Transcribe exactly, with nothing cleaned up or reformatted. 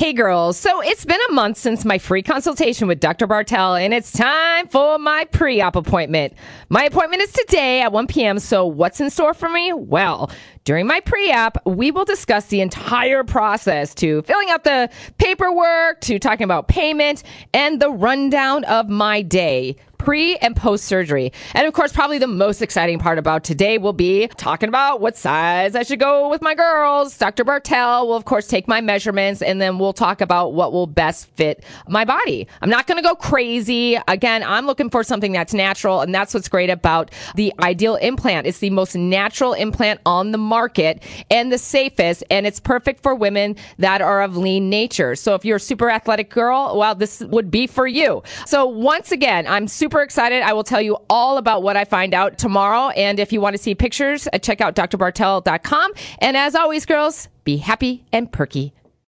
Hey girls, so it's been a month since my free consultation with Doctor Bartell, and it's time for my pre-op appointment. My appointment is today at one p.m., so what's in store for me? Well, during my pre-op, we will discuss the entire process, to filling out the paperwork, to talking about payment, and the rundown of my day, pre and post surgery. And of course, probably the most exciting part about today will be talking about what size I should go with my girls. Doctor Bartell will, of course, take my measurements, and then we'll talk about what will best fit my body. I'm not going to go crazy. Again, I'm looking for something that's natural, and that's what's great about the Ideal implant. It's the most natural implant on the market and the safest, and it's perfect for women that are of lean nature. So if you're a super athletic girl, well, this would be for you. So once again, I'm super Super excited. I will tell you all about what I find out tomorrow. And if you want to see pictures, check out D R bartell dot com. And as always, girls, be happy and perky.